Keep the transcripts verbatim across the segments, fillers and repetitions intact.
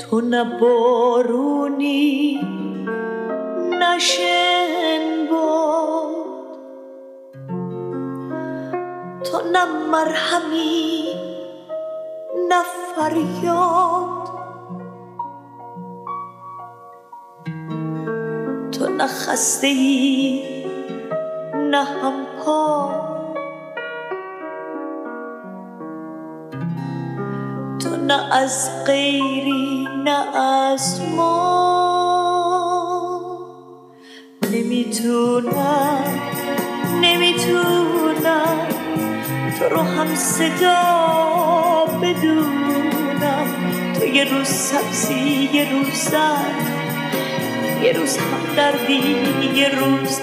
تو نه بارونی نه شنباد، تو نه مرهمی نه فریاد، تو نه خسته ای نه همپا، تو نه از غیری نه از ما. نمیتونم نمیتونم تو رو هم صدا بدونم، تو یه روز سبزی یه روز زرد، یه روز هم دردی یه روز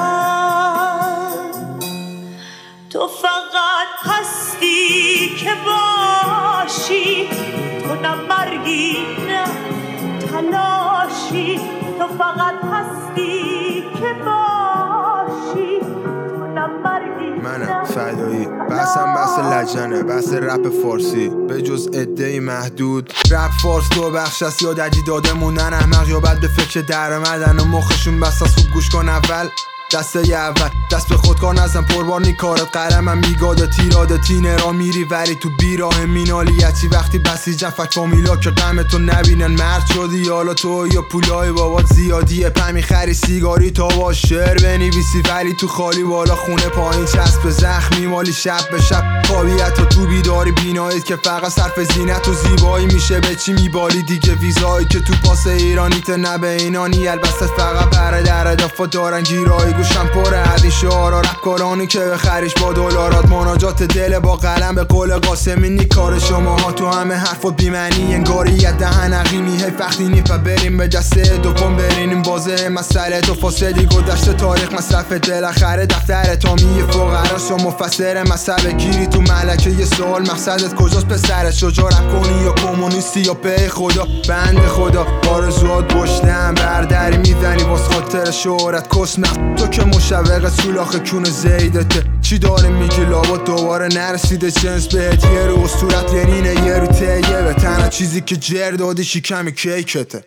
درد. تو فقط هستی که باشی، تو نه مرگی نه تلاشی، تو فقط هستی که باشی، تو نه مرگی منم فدایی. بحثم بحث لجنه، بحث رپ فارسی به جز عده‌ای محدود. رپ فارس تو بخش است یا دجی داده موندن احمق، یا بعد به فکر در اومدن و مخشون بس از خوب گوش کن اول دسته اول. دست به خود کار نزن پربار نی کارت، قلمم میگاده تیراده تینه را میری ولی تو بیراه مینالیتی. وقتی بسیجن فک فامیلا که غم تو نبینن، مرد شدی حالا تو یا پولای بابات زیادیه، پمی خری سیگاری تا با شعر بنویسی ولی تو خالی بالا خونه پایین چسب زخم میمالی شب به شب. خوابیت و تو بیداری بینایید که فقط صرف زینت و زیبایی میشه به چی میبالی دیگه. ویزایی که تو پاس ایرانیت نه به اینانی، البته فقط پر در اضافه دارن گیرایی. گوشم پر عدی شعارا رپ کارانی که بخریش با دلارات، مناجات دل با قلم به قول قاسمی نی. کار شما ها تو همه حرف و بیمعنی انگاریت دهن عقیمی هی فختی نیپ و بریم به جسته دوم برینیم بازه مسئله تو فاسدی گذشته تاریخ مصرف دل اخره دفتر تامی فقرا شما مفسر مسئله گیری تو ملکه یه سوال مقصدت کجاست پسرت شجاع رپ کنی یا کمونیستی یا پی خدا بند خدا آرزوات گشتم بردری میزنی واس خاطر شهرت کسنم تو که مشوق سولاخ کون زیدته چی داره میگی لابا دوباره نرسیده جنس بهت یه رو صورت ینینه یه رو تیه به تنها چیزی که جر دادی شکم کیکته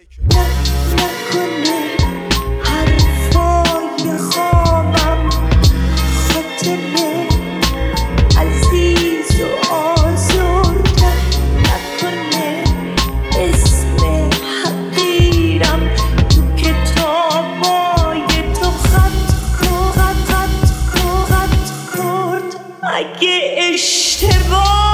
اگه اشتباه